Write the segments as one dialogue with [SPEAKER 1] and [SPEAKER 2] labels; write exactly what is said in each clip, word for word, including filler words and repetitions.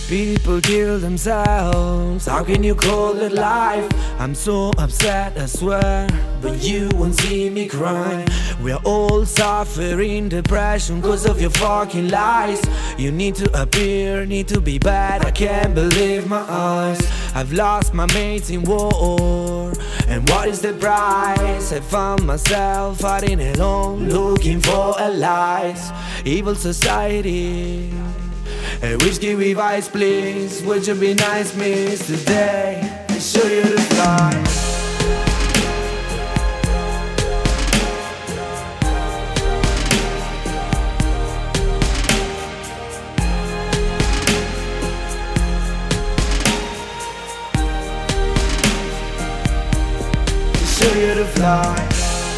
[SPEAKER 1] People kill themselves, how can you call it life? I'm so upset, I swear, but you won't see me crying. We're all suffering depression cause of your fucking lies. You need to appear, need to be bad, I can't believe my eyes. I've lost my mates in war, and what is the price? I found myself fighting alone, looking for allies. Evil society, a whiskey with ice, please. Would you be nice, miss? Today I show you the fly. Show you the fly.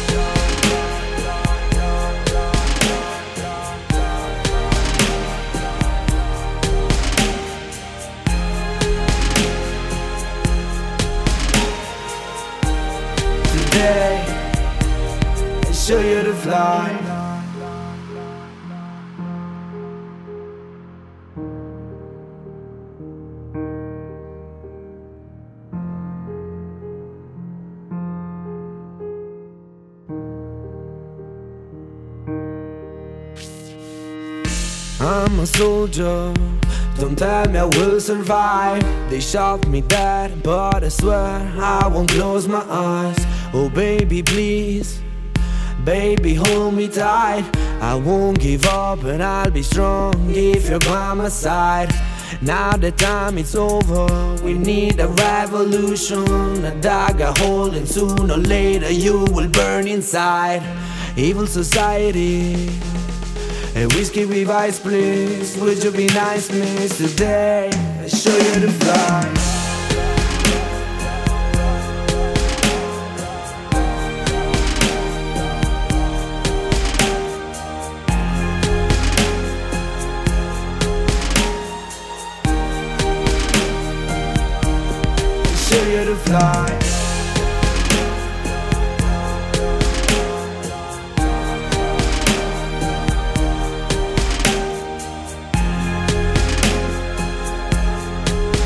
[SPEAKER 1] Today, I show you to fly. I'm a soldier, don't tell me I will survive. They shot me dead, but I swear I won't close my eyes. Oh baby please, baby hold me tight. I won't give up and I'll be strong if you're by my side. Now the time is over, we need a revolution. A dug a hole and sooner or later you will burn inside. Evil society, a whiskey with ice, please. Would you be nice, miss? Today I show you the fly. Show you the fly.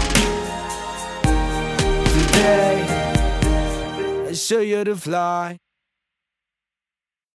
[SPEAKER 1] Today, I show you to fly.